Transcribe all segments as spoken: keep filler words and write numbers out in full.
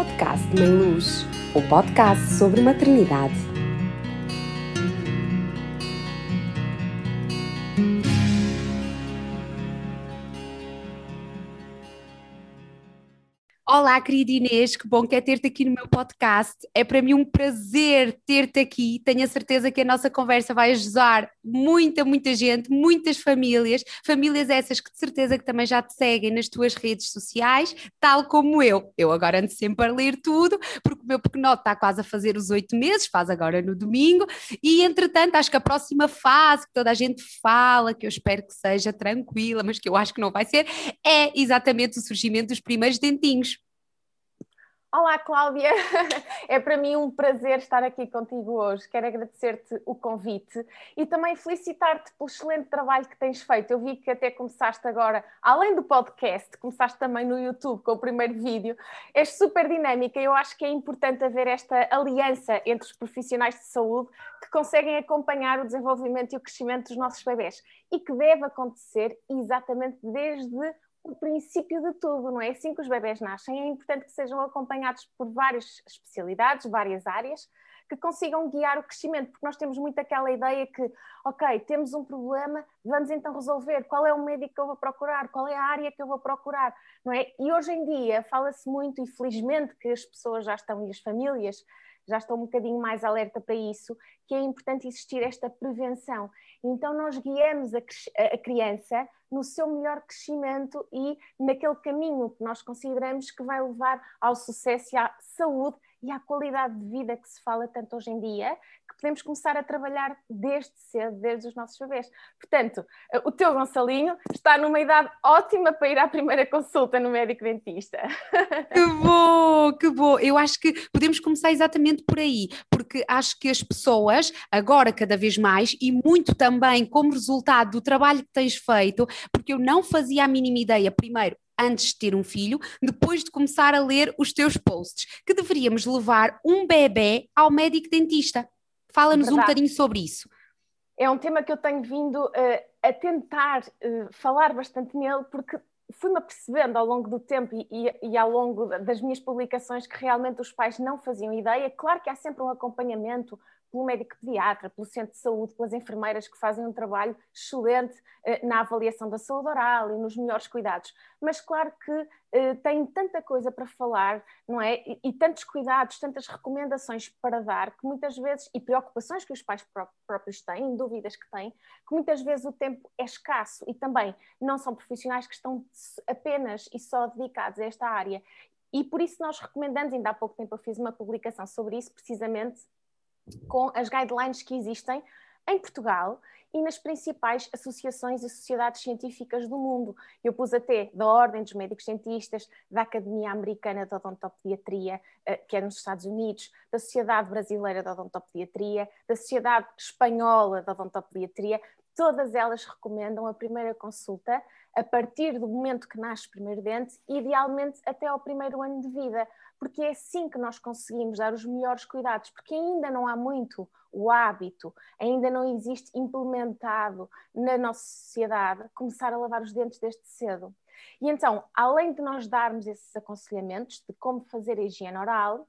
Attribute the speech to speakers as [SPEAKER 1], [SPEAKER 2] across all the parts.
[SPEAKER 1] podcast Mãe Luz, o podcast sobre maternidade. Olá, querida Inês, que bom que é ter-te aqui no meu podcast. É para mim um prazer ter-te aqui. Tenho a certeza que a nossa conversa vai ajudar muita, muita gente, muitas famílias, famílias essas que de certeza que também já te seguem nas tuas redes sociais, tal como eu. Eu agora ando sempre a ler tudo, porque o meu pequenote está quase a fazer os oito meses, faz agora no domingo, e entretanto acho que a próxima fase que toda a gente fala, que eu espero que seja tranquila, mas que eu acho que não vai ser, é exatamente o surgimento dos primeiros dentinhos.
[SPEAKER 2] Olá, Cláudia, é para mim um prazer estar aqui contigo hoje. Quero agradecer-te o convite e também felicitar-te pelo excelente trabalho que tens feito. Eu vi que até começaste agora, além do podcast, começaste também no YouTube com o primeiro vídeo. És super dinâmica e eu acho que é importante haver esta aliança entre os profissionais de saúde que conseguem acompanhar o desenvolvimento e o crescimento dos nossos bebés e que deve acontecer exatamente desde o princípio de tudo, não é? Assim que os bebés nascem, é importante que sejam acompanhados por várias especialidades, várias áreas, que consigam guiar o crescimento, porque nós temos muito aquela ideia que, ok, temos um problema, vamos então resolver, qual é o médico que eu vou procurar, qual é a área que eu vou procurar, não é? E hoje em dia fala-se muito, e felizmente que as pessoas já estão, e as famílias, já estão um bocadinho mais alerta para isso, que é importante existir esta prevenção. Então nós guiamos a, a criança no seu melhor crescimento e naquele caminho que nós consideramos que vai levar ao sucesso e à saúde e à qualidade de vida que se fala tanto hoje em dia, que podemos começar a trabalhar desde cedo, desde os nossos bebés. Portanto, o teu Gonçalinho está numa idade ótima para ir à primeira consulta no médico dentista.
[SPEAKER 1] Que bom, que bom. Eu acho que podemos começar exatamente por aí, porque acho que as pessoas, agora cada vez mais, e muito também como resultado do trabalho que tens feito, porque eu não fazia a mínima ideia, primeiro, antes de ter um filho, depois de começar a ler os teus posts, que deveríamos levar um bebé ao médico dentista. Fala-nos um bocadinho sobre isso.
[SPEAKER 2] É um tema que eu tenho vindo uh, a tentar uh, falar bastante nele, porque fui-me apercebendo ao longo do tempo e, e, e ao longo das minhas publicações que realmente os pais não faziam ideia. Claro que há sempre um acompanhamento pelo médico pediatra, pelo centro de saúde, pelas enfermeiras que fazem um trabalho excelente eh, na avaliação da saúde oral e nos melhores cuidados. Mas claro que eh, tem tanta coisa para falar, não é? E, e tantos cuidados, tantas recomendações para dar, que muitas vezes, e preocupações que os pais pró- próprios têm, dúvidas que têm, que muitas vezes o tempo é escasso e também não são profissionais que estão apenas e só dedicados a esta área. E por isso nós recomendamos, ainda há pouco tempo eu fiz uma publicação sobre isso, precisamente com as guidelines que existem em Portugal e nas principais associações e sociedades científicas do mundo. Eu pus até da Ordem dos Médicos Dentistas, da Academia Americana de Odontopediatria, que é nos Estados Unidos, da Sociedade Brasileira de Odontopediatria, da Sociedade Espanhola de Odontopediatria. Todas elas recomendam a primeira consulta a partir do momento que nasce o primeiro dente, idealmente até ao primeiro ano de vida, porque é assim que nós conseguimos dar os melhores cuidados, porque ainda não há muito o hábito, ainda não existe implementado na nossa sociedade começar a lavar os dentes desde cedo. E então, além de nós darmos esses aconselhamentos de como fazer a higiene oral,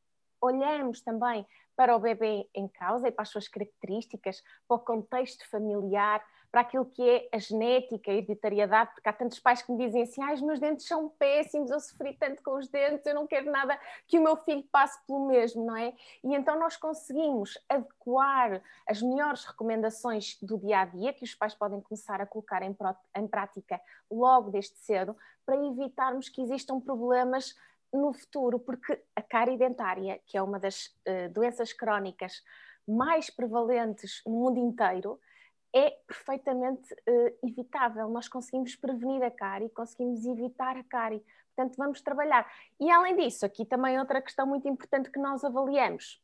[SPEAKER 2] olhamos também para o bebê em causa e para as suas características, para o contexto familiar, para aquilo que é a genética, a hereditariedade, porque há tantos pais que me dizem assim, ah, os meus dentes são péssimos, eu sofri tanto com os dentes, eu não quero nada que o meu filho passe pelo mesmo, não é? E então nós conseguimos adequar as melhores recomendações do dia-a-dia, que os pais podem começar a colocar em, em prática logo desde cedo, para evitarmos que existam problemas no futuro, porque a cárie dentária, que é uma das uh, doenças crónicas mais prevalentes no mundo inteiro, é perfeitamente uh, evitável. Nós conseguimos prevenir a cárie, conseguimos evitar a cárie. Portanto, vamos trabalhar. E além disso, aqui também outra questão muito importante que nós avaliamos.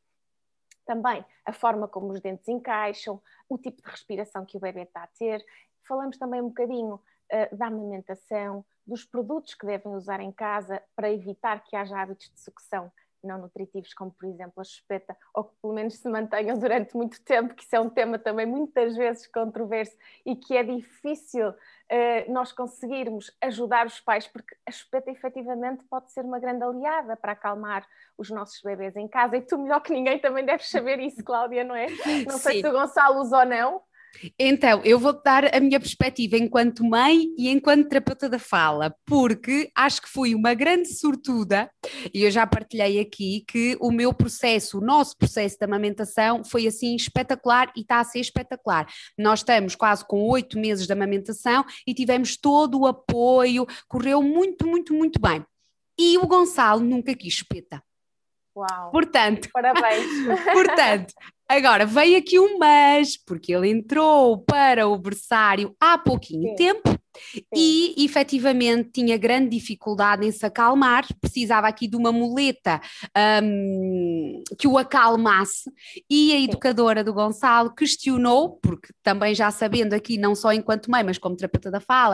[SPEAKER 2] Também a forma como os dentes encaixam, o tipo de respiração que o bebê está a ter. Falamos também um bocadinho uh, da amamentação, dos produtos que devem usar em casa para evitar que haja hábitos de sucção não nutritivos, como por exemplo a chupeta, ou que pelo menos se mantenham durante muito tempo, que isso é um tema também muitas vezes controverso e que é difícil uh, nós conseguirmos ajudar os pais, porque a chupeta efetivamente pode ser uma grande aliada para acalmar os nossos bebês em casa, e tu melhor que ninguém também deves saber isso, Cláudia, não é? Não sei
[SPEAKER 1] Sim.
[SPEAKER 2] se o Gonçalo usa ou não.
[SPEAKER 1] Então, eu vou-te dar a minha perspectiva enquanto mãe e enquanto terapeuta da fala, porque acho que fui uma grande sortuda, e eu já partilhei aqui que o meu processo, o nosso processo de amamentação foi assim espetacular e está a ser espetacular. Nós estamos quase com oito meses de amamentação e tivemos todo o apoio, correu muito, muito, muito bem. E o Gonçalo nunca quis chupeta.
[SPEAKER 2] Uau!
[SPEAKER 1] Portanto,
[SPEAKER 2] parabéns!
[SPEAKER 1] portanto, agora veio aqui um mas, porque ele entrou para o berçário há pouquinho
[SPEAKER 2] Sim.
[SPEAKER 1] tempo
[SPEAKER 2] Sim.
[SPEAKER 1] e efetivamente tinha grande dificuldade em se acalmar, precisava aqui de uma muleta um, que o acalmasse, e a educadora do Gonçalo questionou, porque também já sabendo aqui, não só enquanto mãe, mas como terapeuta da fala,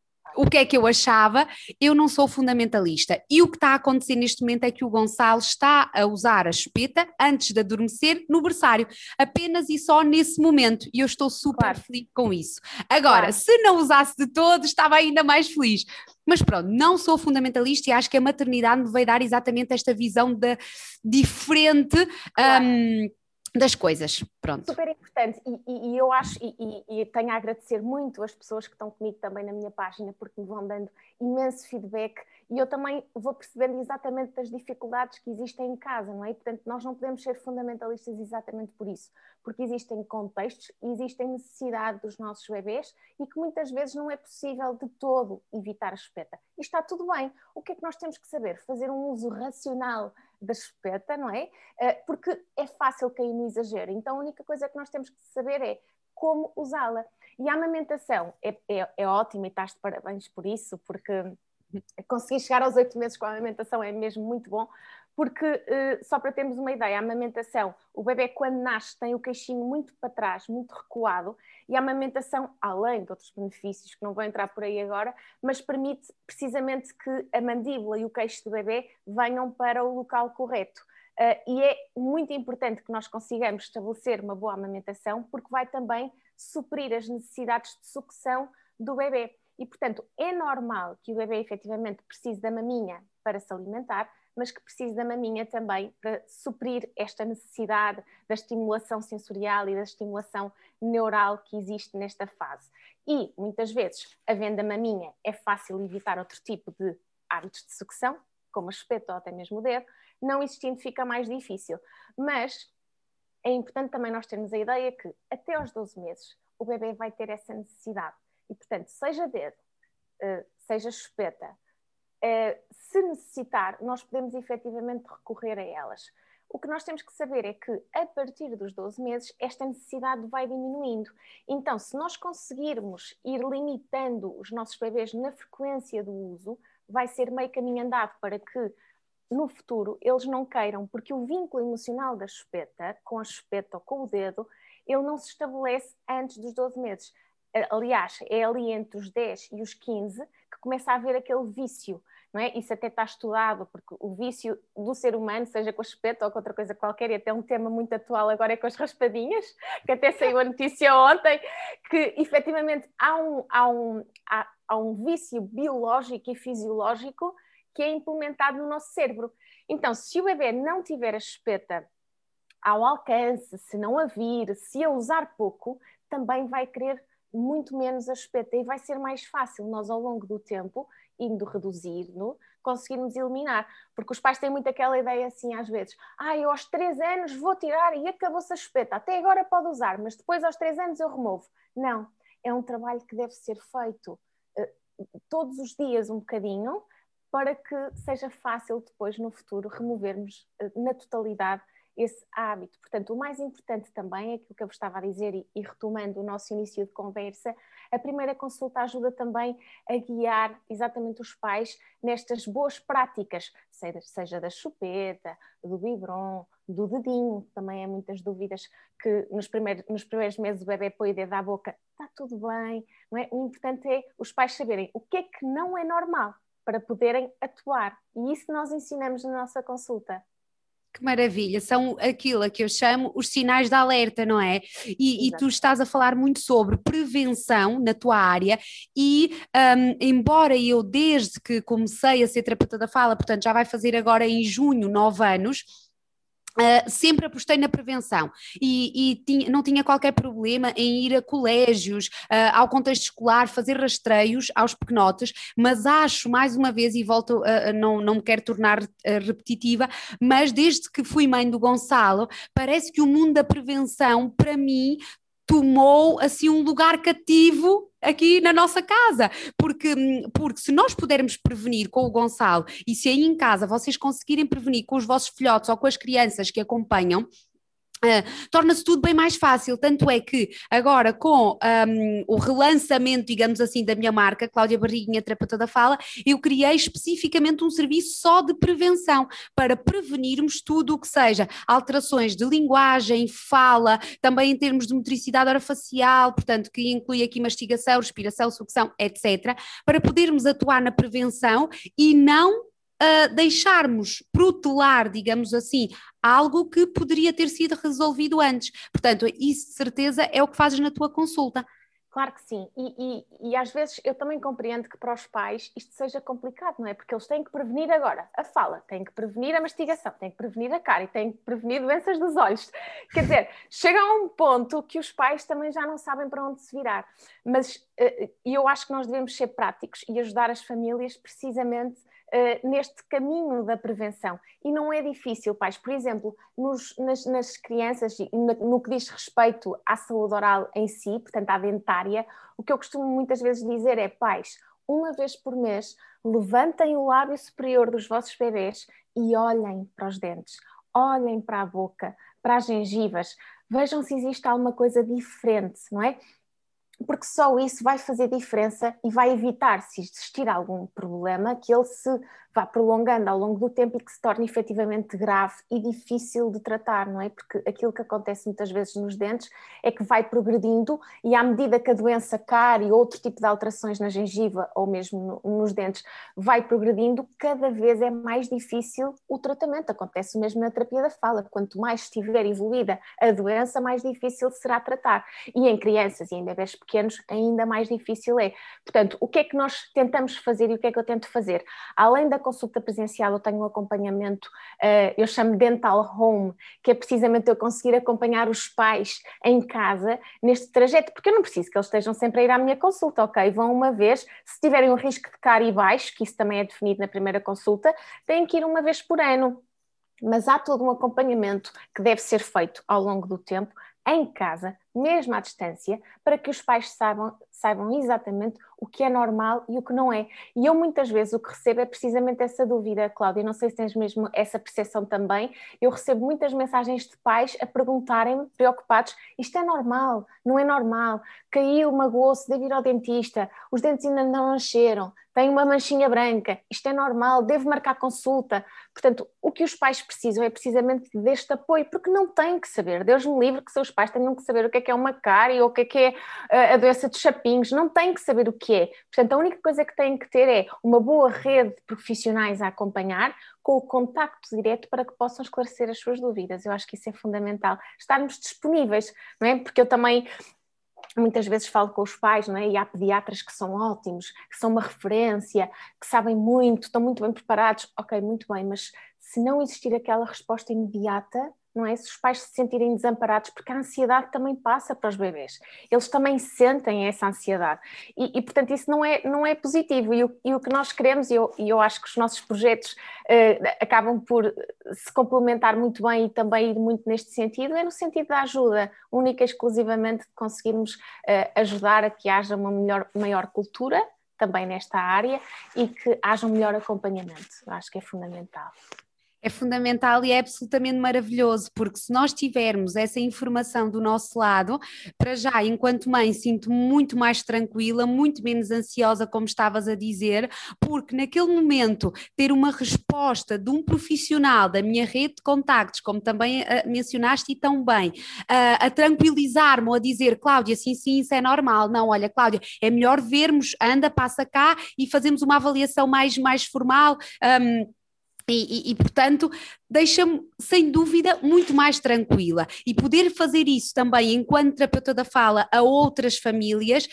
[SPEAKER 1] o que é que eu achava. Eu não sou fundamentalista, e o que está a acontecer neste momento é que o Gonçalo está a usar a chupeta antes de adormecer no berçário, apenas e só nesse momento, e eu estou super
[SPEAKER 2] Claro.
[SPEAKER 1] feliz com isso. Agora,
[SPEAKER 2] Claro.
[SPEAKER 1] se não usasse de todo, estava ainda mais feliz. Mas pronto, não sou fundamentalista e acho que a maternidade me veio dar exatamente esta visão de, diferente
[SPEAKER 2] Claro.
[SPEAKER 1] um, das coisas. Pronto.
[SPEAKER 2] Super importante, e, e, e eu acho, e, e, e tenho a agradecer muito as pessoas que estão comigo também na minha página, porque me vão dando imenso feedback, e eu também vou percebendo exatamente das dificuldades que existem em casa, não é? E, portanto, nós não podemos ser fundamentalistas exatamente por isso, porque existem contextos, existem necessidade dos nossos bebés, e que muitas vezes não é possível de todo evitar a chupeta. E está tudo bem. O que é que nós temos que saber? Fazer um uso racional da chupeta, não é? Porque é fácil cair no exagero, então a única coisa que nós temos que saber é como usá-la. E a amamentação é, é, é ótima, e estás de parabéns por isso, porque conseguir chegar aos oito meses com a amamentação é mesmo muito bom, porque, uh, só para termos uma ideia, a amamentação, o bebê quando nasce tem o queixinho muito para trás, muito recuado, e a amamentação, além de outros benefícios que não vou entrar por aí agora, mas permite precisamente que a mandíbula e o queixo do bebê venham para o local correto. Uh, e é muito importante que nós consigamos estabelecer uma boa amamentação, porque vai também suprir as necessidades de sucção do bebê. E, portanto, é normal que o bebê efetivamente precise da maminha para se alimentar, mas que precise da maminha também para suprir esta necessidade da estimulação sensorial e da estimulação neural que existe nesta fase. E, muitas vezes, havendo a maminha, é fácil evitar outro tipo de hábitos de sucção, como a chupeta ou até mesmo o dedo. Não existindo, fica mais difícil. Mas é importante também nós termos a ideia que até aos doze meses o bebê vai ter essa necessidade. E, portanto, seja dedo, seja chupeta, se necessitar, nós podemos efetivamente recorrer a elas. O que nós temos que saber é que, a partir dos doze meses, esta necessidade vai diminuindo. Então, se nós conseguirmos ir limitando os nossos bebês na frequência do uso, vai ser meio caminho andado para que, no futuro, eles não queiram, porque o vínculo emocional da chupeta, com a chupeta ou com o dedo, ele não se estabelece antes dos doze meses. Aliás, é ali entre os dez e os quinze que começa a haver aquele vício, não é? Isso até está estudado, porque o vício do ser humano, seja com a chupeta ou com outra coisa qualquer, e até um tema muito atual agora é com as raspadinhas, que até saiu a notícia ontem, que efetivamente há um, há um, há, há um vício biológico e fisiológico que é implementado no nosso cérebro. Então, se o bebê não tiver a chupeta ao alcance, se não a vir, se a usar pouco, também vai querer muito menos a chupeta, e vai ser mais fácil nós, ao longo do tempo, indo reduzindo, conseguirmos eliminar. Porque os pais têm muito aquela ideia assim às vezes: ah, eu aos três anos vou tirar e acabou-se a chupeta, até agora pode usar, mas depois aos três anos eu removo. Não, é um trabalho que deve ser feito uh, todos os dias um bocadinho, para que seja fácil depois, no futuro, removermos uh, na totalidade esse hábito. Portanto, o mais importante também é aquilo que eu vos estava a dizer, e, e retomando o nosso início de conversa, a primeira consulta ajuda também a guiar exatamente os pais nestas boas práticas, seja, seja da chupeta, do biberon, do dedinho, também há muitas dúvidas que nos primeiros, nos primeiros meses o bebê põe o dedo à boca, está tudo bem, não é? O importante é os pais saberem o que é que não é normal, para poderem atuar, e isso nós ensinamos na nossa consulta.
[SPEAKER 1] Que maravilha, são aquilo a que eu chamo os sinais de alerta, não é? E, e tu estás a falar muito sobre prevenção na tua área e um, embora eu desde que comecei a ser terapeuta da fala, portanto já vai fazer agora em junho nove anos, Uh, sempre apostei na prevenção e, e tinha, não tinha qualquer problema em ir a colégios, uh, ao contexto escolar, fazer rastreios aos pequenotes, mas acho, mais uma vez, e volto, a, não, não me quero tornar uh, repetitiva, mas desde que fui mãe do Gonçalo, parece que o mundo da prevenção, para mim, tomou assim um lugar cativo aqui na nossa casa, porque, porque se nós pudermos prevenir com o Gonçalo e se aí em casa vocês conseguirem prevenir com os vossos filhotes ou com as crianças que acompanham, Uh, torna-se tudo bem mais fácil, tanto é que agora com um, o relançamento, digamos assim, da minha marca, Cláudia Barriguinha, terapeuta da fala, eu criei especificamente um serviço só de prevenção, para prevenirmos tudo o que seja alterações de linguagem, fala, também em termos de motricidade orofacial, portanto que inclui aqui mastigação, respiração, sucção, etcétera, para podermos atuar na prevenção e não Uh, deixarmos protelar, digamos assim, algo que poderia ter sido resolvido antes. Portanto, isso de certeza é o que fazes na tua consulta.
[SPEAKER 2] Claro que sim, e, e, e às vezes eu também compreendo que para os pais isto seja complicado, não é? Porque eles têm que prevenir agora a fala, têm que prevenir a mastigação, têm que prevenir a cárie, têm que prevenir doenças dos olhos. Quer dizer, chega a um ponto que os pais também já não sabem para onde se virar. Mas uh, eu acho que nós devemos ser práticos e ajudar as famílias precisamente Uh, neste caminho da prevenção. E não é difícil, pais. Por exemplo, nos, nas, nas crianças, no, no que diz respeito à saúde oral em si, portanto à dentária, o que eu costumo muitas vezes dizer é, pais, uma vez por mês, levantem o lábio superior dos vossos bebês e olhem para os dentes, olhem para a boca, para as gengivas, vejam se existe alguma coisa diferente, não é? Porque só isso vai fazer diferença e vai evitar, se existir algum problema, que ele se vá prolongando ao longo do tempo e que se torne efetivamente grave e difícil de tratar, não é? Porque aquilo que acontece muitas vezes nos dentes é que vai progredindo e à medida que a doença cárie e outro tipo de alterações na gengiva ou mesmo no, nos dentes vai progredindo, cada vez é mais difícil o tratamento. Acontece o mesmo na terapia da fala. Quanto mais estiver evoluída a doença, mais difícil será tratar. E em crianças e em bebés pequenos ainda mais difícil é. Portanto, o que é que nós tentamos fazer e o que é que eu tento fazer? Além da consulta presencial, eu tenho um acompanhamento, uh, eu chamo Dental Home, que é precisamente eu conseguir acompanhar os pais em casa neste trajeto, porque eu não preciso que eles estejam sempre a ir à minha consulta, ok? Vão uma vez, se tiverem um risco de cárie baixo, que isso também é definido na primeira consulta, têm que ir uma vez por ano. Mas há todo um acompanhamento que deve ser feito ao longo do tempo, em casa, mesmo à distância, para que os pais saibam, saibam exatamente o que é normal e o que não é. E eu muitas vezes o que recebo é precisamente essa dúvida, Cláudia, não sei se tens mesmo essa percepção também, eu recebo muitas mensagens de pais a perguntarem-me, preocupados, isto é normal, não é normal, caiu, magoou-se, deve ir ao dentista, os dentes ainda não nasceram, tem uma manchinha branca, isto é normal, devo marcar consulta. Portanto, o que os pais precisam é precisamente deste apoio, porque não têm que saber, Deus me livre que seus pais tenham que saber o que é que é uma cárie ou o que é que é a doença dos chapinhos, não têm que saber o que é. Portanto, a única coisa que têm que ter é uma boa rede de profissionais a acompanhar, com o contacto direto para que possam esclarecer as suas dúvidas. Eu acho que isso é fundamental, estarmos disponíveis, não é? Porque eu também muitas vezes falo com os pais, não é? E há pediatras que são ótimos, que são uma referência, que sabem muito, estão muito bem preparados. Ok, muito bem, mas se não existir aquela resposta imediata, não é? Se os pais se sentirem desamparados, porque a ansiedade também passa para os bebês, eles também sentem essa ansiedade e, e portanto isso não é, não é positivo e o, e o que nós queremos, e eu, e eu acho que os nossos projetos eh, acabam por se complementar muito bem e também ir muito neste sentido, é no sentido da ajuda, única e exclusivamente de conseguirmos eh, ajudar a que haja uma melhor, maior cultura também nesta área e que haja um melhor acompanhamento, eu acho que é fundamental.
[SPEAKER 1] É fundamental e é absolutamente maravilhoso, porque se nós tivermos essa informação do nosso lado, para já, enquanto mãe, sinto-me muito mais tranquila, muito menos ansiosa, como estavas a dizer, porque naquele momento ter uma resposta de um profissional da minha rede de contactos, como também uh, mencionaste e tão bem, uh, a tranquilizar-me ou a dizer, Cláudia, sim, sim, isso é normal, não, olha, Cláudia, é melhor vermos, anda, passa cá e fazemos uma avaliação mais, mais formal, um, E, e, e, portanto, deixa-me, sem dúvida, muito mais tranquila. E poder fazer isso também, enquanto terapeuta da fala, a outras famílias,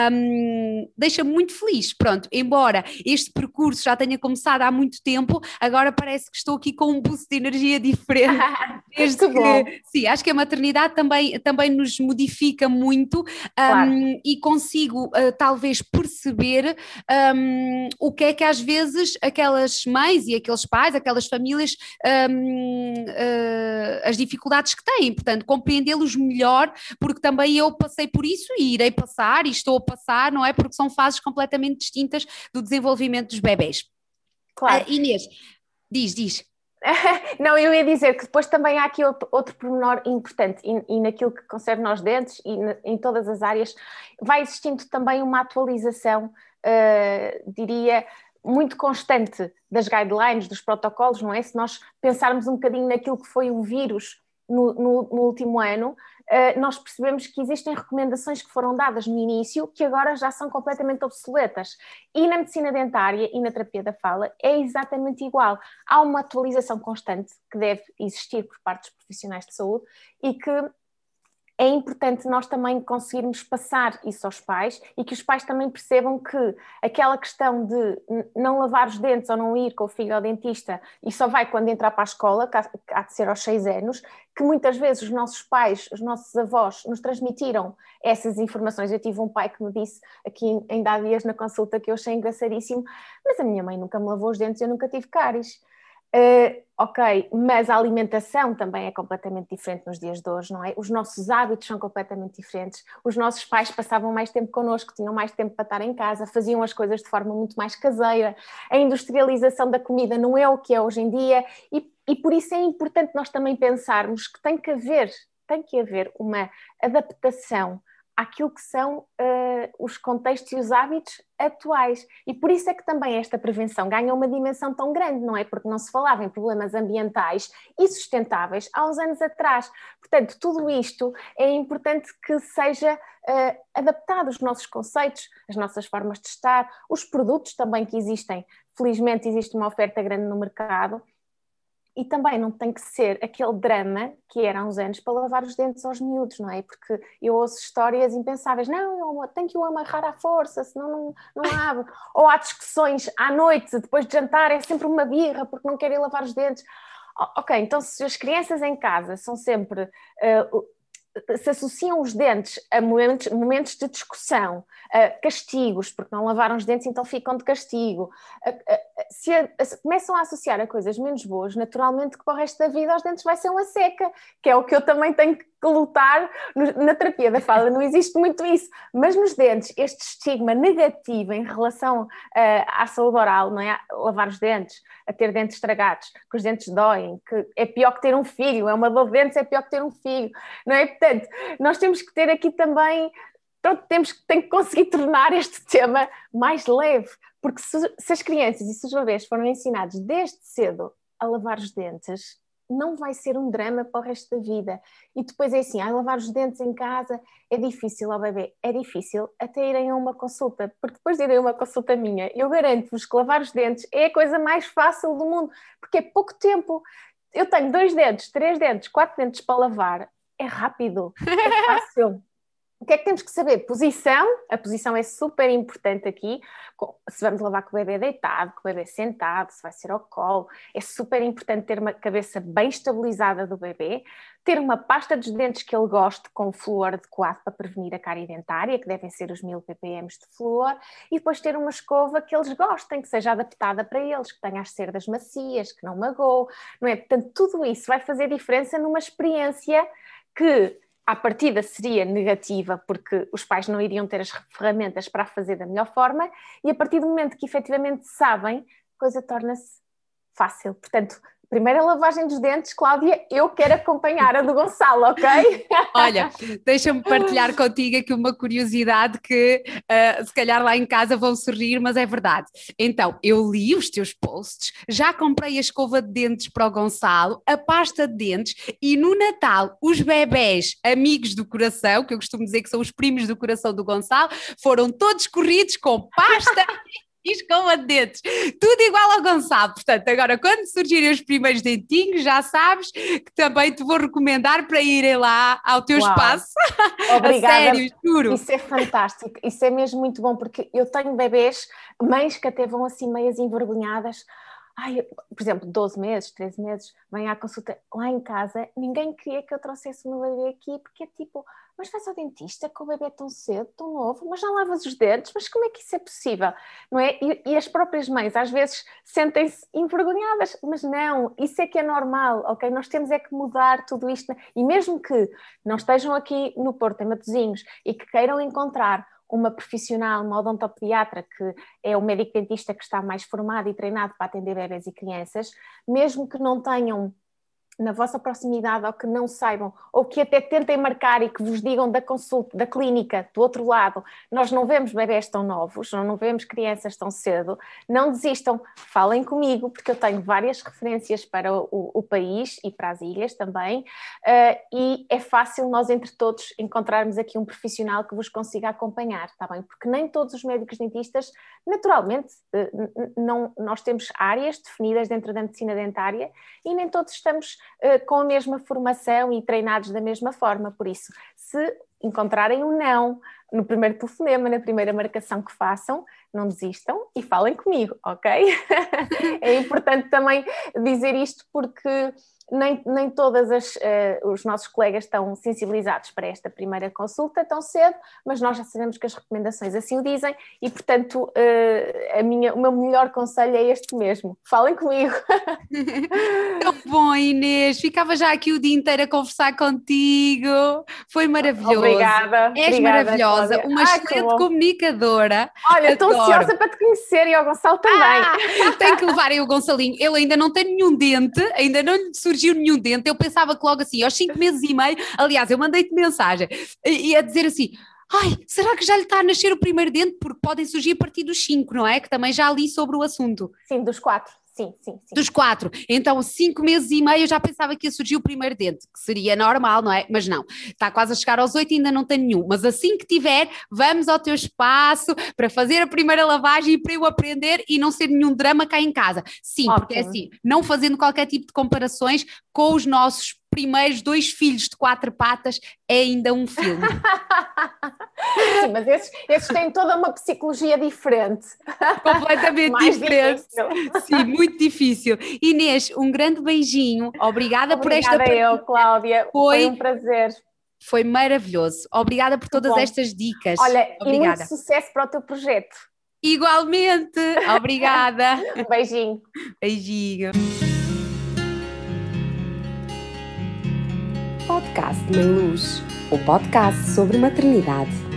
[SPEAKER 1] um, deixa-me muito feliz. Pronto, embora este percurso já tenha começado há muito tempo, agora parece que estou aqui com um boost de energia diferente. Desde
[SPEAKER 2] que, bom.
[SPEAKER 1] que, sim, acho que a maternidade também, também nos modifica muito,
[SPEAKER 2] claro.
[SPEAKER 1] um, e consigo, uh, talvez, perceber um, o que é que às vezes aquelas mães e aqueles pais, aquelas famílias, um, uh, as dificuldades que têm, portanto, compreendê-los melhor, porque também eu passei por isso e irei passar e estou a passar, não é? Porque são fases completamente distintas do desenvolvimento dos bebés.
[SPEAKER 2] Claro.
[SPEAKER 1] Uh, Inês, diz, diz.
[SPEAKER 2] Não, eu ia dizer que depois também há aqui outro, outro pormenor importante e, e naquilo que concerne aos dentes e na, em todas as áreas, vai existindo também uma atualização, uh, diria, muito constante das guidelines, dos protocolos, não é? Se nós pensarmos um bocadinho naquilo que foi o vírus no, no, no último ano, uh, nós percebemos que existem recomendações que foram dadas no início que agora já são completamente obsoletas. E na medicina dentária e na terapia da fala é exatamente igual. Há uma atualização constante que deve existir por parte dos profissionais de saúde e que é importante nós também conseguirmos passar isso aos pais e que os pais também percebam que aquela questão de não lavar os dentes ou não ir com o filho ao dentista e só vai quando entrar para a escola, que há de ser aos seis anos, que muitas vezes os nossos pais, os nossos avós nos transmitiram essas informações. Eu tive um pai que me disse aqui ainda há dias na consulta que eu achei engraçadíssimo, mas a minha mãe nunca me lavou os dentes, eu nunca tive cáries. Uh, ok, mas a alimentação também é completamente diferente nos dias de hoje, não é? Os nossos hábitos são completamente diferentes, os nossos pais passavam mais tempo connosco, tinham mais tempo para estar em casa, faziam as coisas de forma muito mais caseira, a industrialização da comida não é o que é hoje em dia e, e por isso é importante nós também pensarmos que tem que haver, tem que haver uma adaptação àquilo que são uh, os contextos e os hábitos atuais. E por isso é que também esta prevenção ganha uma dimensão tão grande, não é? Porque não se falava em problemas ambientais e sustentáveis há uns anos atrás. Portanto, tudo isto é importante que seja uh, adaptado, os nossos conceitos, as nossas formas de estar, os produtos também que existem. Felizmente existe uma oferta grande no mercado. E também não tem que ser aquele drama que era há uns anos para lavar os dentes aos miúdos, não é? Porque eu ouço histórias impensáveis, não, eu tenho que o amarrar à força, senão não, não abre. Ou há discussões à noite, depois de jantar, é sempre uma birra porque não querem lavar os dentes. Ok, então se as crianças em casa são sempre... Uh, se associam os dentes a momentos, momentos de discussão, uh, castigos, porque não lavaram os dentes, então ficam de castigo. Uh, uh, se, a, se começam a associar a coisas menos boas, naturalmente que para o resto da vida aos dentes vai ser uma seca, que é o que eu também tenho que lutar no, na terapia da fala, não existe muito isso, mas nos dentes, este estigma negativo em relação uh, à saúde oral, não é? A lavar os dentes, a ter dentes estragados, que os dentes doem, que é pior que ter um filho, é uma dor de dentes, é pior que ter um filho, não é? Portanto, nós temos que ter aqui também, pronto, temos que, tem que conseguir tornar este tema mais leve, porque se, se as crianças e se os bebês foram ensinados desde cedo a lavar os dentes, não vai ser um drama para o resto da vida. E depois é assim, ah, lavar os dentes em casa é difícil ao bebê, é difícil até irem a uma consulta, porque depois de irem a uma consulta minha, eu garanto-vos que lavar os dentes é a coisa mais fácil do mundo, porque é pouco tempo. Eu tenho dois dentes, três dentes, quatro dentes para lavar, é rápido, é fácil. O que é que temos que saber? Posição, a posição é super importante aqui, se vamos lavar com o bebê deitado, com o bebê sentado, se vai ser ao colo, é super importante ter uma cabeça bem estabilizada do bebê, ter uma pasta dos dentes que ele goste com o flúor adequado para prevenir a cárie dentária, que devem ser os mil ppm de flúor, e depois ter uma escova que eles gostem, que seja adaptada para eles, que tenha as cerdas macias, que não magoe, não é? Portanto, tudo isso vai fazer diferença numa experiência que à partida seria negativa porque os pais não iriam ter as ferramentas para a fazer da melhor forma e a partir do momento que efetivamente sabem, a coisa torna-se fácil. Portanto, primeira lavagem dos dentes, Cláudia, eu quero acompanhar a do Gonçalo, ok?
[SPEAKER 1] Olha, deixa-me partilhar contigo aqui uma curiosidade que uh, se calhar lá em casa vão sorrir, mas é verdade. Então, eu li os teus posts, já comprei a escova de dentes para o Gonçalo, a pasta de dentes e no Natal os bebés amigos do coração, que eu costumo dizer que são os primos do coração do Gonçalo, foram todos corridos com pasta escova de dentes, tudo igual ao Gonçalo. Portanto, agora quando surgirem os primeiros dentinhos, já sabes que também te vou recomendar para irem lá ao teu Uau. Espaço.
[SPEAKER 2] Obrigada.
[SPEAKER 1] A sério, juro.
[SPEAKER 2] Isso é fantástico, isso é mesmo muito bom, porque eu tenho bebês, mães que até vão assim meias envergonhadas. Ai, por exemplo, doze meses, treze meses, vêm à consulta lá em casa, ninguém queria que eu trouxesse o meu bebê aqui, porque é tipo, mas vais ao dentista com o bebê tão cedo, tão novo, mas já lavas os dentes, mas como é que isso é possível? Não é? E, e as próprias mães às vezes sentem-se envergonhadas, mas não, isso é que é normal, ok? Nós temos é que mudar tudo isto, e mesmo que não estejam aqui no Porto, em Matosinhos, e que queiram encontrar uma profissional, uma odontopediatra, que é o médico dentista que está mais formado e treinado para atender bebés e crianças, mesmo que não tenham na vossa proximidade ou que não saibam, ou que até tentem marcar e que vos digam da consulta, da clínica, do outro lado, nós não vemos bebés tão novos, não vemos crianças tão cedo, não desistam, falem comigo, porque eu tenho várias referências para o, o país e para as ilhas também, uh, e é fácil nós entre todos encontrarmos aqui um profissional que vos consiga acompanhar, está bem? Porque nem todos os médicos dentistas, naturalmente, uh, não, nós temos áreas definidas dentro da medicina dentária e nem todos estamos com a mesma formação e treinados da mesma forma, por isso, se encontrarem um não no primeiro telefonema, na primeira marcação que façam, não desistam e falem comigo, ok? É importante também dizer isto porque nem, nem todos uh, os nossos colegas estão sensibilizados para esta primeira consulta tão cedo, mas nós já sabemos que as recomendações assim o dizem e, portanto, uh, a minha, o meu melhor conselho é este mesmo. Falem comigo.
[SPEAKER 1] Tão bom, Inês. Ficava já aqui o dia inteiro a conversar contigo. Foi maravilhoso.
[SPEAKER 2] Obrigada.
[SPEAKER 1] És
[SPEAKER 2] obrigada,
[SPEAKER 1] maravilhosa,
[SPEAKER 2] Cláudia.
[SPEAKER 1] uma
[SPEAKER 2] ah,
[SPEAKER 1] excelente comunicadora.
[SPEAKER 2] Olha, estou ansiosa para te conhecer e ao Gonçalo também.
[SPEAKER 1] Ah, tenho que levar aí o Gonçalinho. Ele ainda não tem nenhum dente, ainda não lhe surgiu nenhum dente. Eu pensava que logo assim, aos cinco meses e meio, aliás, eu mandei-te mensagem, e a dizer assim, ai, será que já lhe está a nascer o primeiro dente? Porque podem surgir a partir dos cinco, não é? Que também já li sobre o assunto.
[SPEAKER 2] Sim, dos quatro. Sim, sim, sim.
[SPEAKER 1] Dos quatro. Então, cinco meses e meio eu já pensava que ia surgir o primeiro dente, que seria normal, não é? Mas não, está quase a chegar aos oito e ainda não tem nenhum. Mas assim que tiver, vamos ao teu espaço para fazer a primeira lavagem e para eu aprender e não ser nenhum drama cá em casa. Sim, Ótimo. Porque é assim, não fazendo qualquer tipo de comparações com os nossos primeiros dois filhos de quatro patas, é ainda um filme.
[SPEAKER 2] Sim, mas esses, esses têm toda uma psicologia diferente.
[SPEAKER 1] Completamente
[SPEAKER 2] Mais
[SPEAKER 1] diferente.
[SPEAKER 2] Difícil.
[SPEAKER 1] Sim, muito difícil. Inês, um grande beijinho. Obrigada,
[SPEAKER 2] Obrigada
[SPEAKER 1] por esta
[SPEAKER 2] Obrigada eu, Cláudia. Foi, Foi um prazer.
[SPEAKER 1] Foi maravilhoso. Obrigada por todas estas dicas.
[SPEAKER 2] Olha,
[SPEAKER 1] Obrigada.
[SPEAKER 2] E muito sucesso para o teu projeto.
[SPEAKER 1] Igualmente. Obrigada.
[SPEAKER 2] Um beijinho.
[SPEAKER 1] Beijinho.
[SPEAKER 3] Podcast Mãe Luz, o podcast sobre maternidade.